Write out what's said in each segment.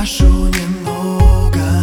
прошу немного,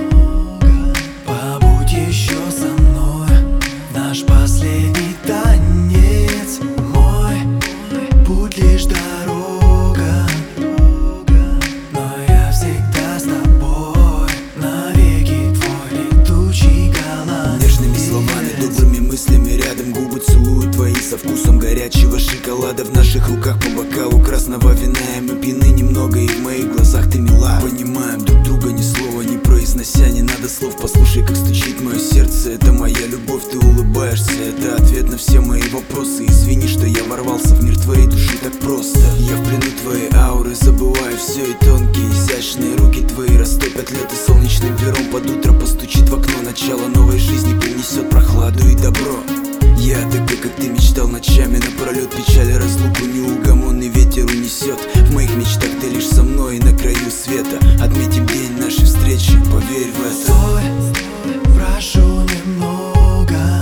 побудь еще со мной. Наш последний танец, мой путь лишь дорога, но я всегда с тобой, навеки твой летучий голландец. Нежными словами, добрыми мыслями рядом губы целуют твои со вкусом горячего шоколада. В наших руках по бокалу красного вина, и мы пьяны немного, и в моих глазах ты мила. Понимаем друг друга, ни слова не произнося, не надо слов. Послушай, как стучит мое сердце, это моя любовь, ты улыбаешься, это ответ на все мои вопросы. Извини, что я ворвался в мир твоей души так просто. Я в плену твоей ауры, забываю все, и тонкие изящные руки твои растопят лед, и солнечным пером под утро постучит в окно. Начало новой жизни принесет прохладу и добро. Я такой, как ты мечтал ночами напролет, печаль разлуку неугомонный ветер унесет. В моих мечтах ты лишь со мной на краю света. Отметим день нашей встречи, поверь в это. Стой, прошу немного,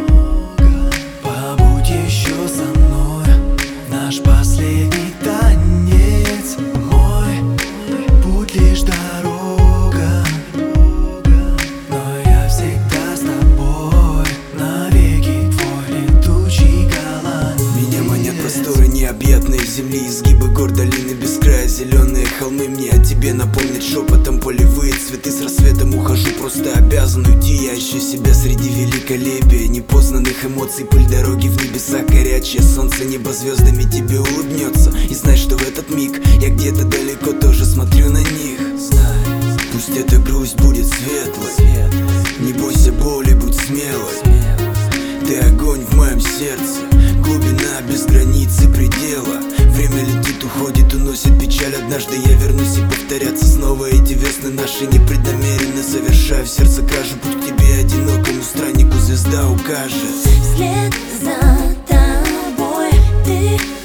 побудь еще со мной. Наш последний танец, мой путь лишь дорога, но я всегда с тобой, навеки твой летучий голландец. Меня манят просторы необъятные земли, изгибы гор, долины без края, зеленые холмы. Мне о тебе напомнят шепотом полевые цветы. С рассветом ухожу, просто обязан уйти. Я ищу себя среди великолепия непознанных эмоций. Пыль дороги в небеса, горячее солнце, небо звездами тебе улыбнется. И знай, что в этот миг я где-то далеко тоже смотрю на них. Знай, пусть эта грусть будет светлой, не бойся боли, будь смелой. Ты огонь в моем сердце, глубина без границы предела. Время летит, уходит, уносит печаль. Однажды я вернусь, и повторятся снова эти весны наши непреднамеренно. Совершаю в сердце кражу, путь к тебе одинокому страннику звезда укажет. Вслед за тобой ты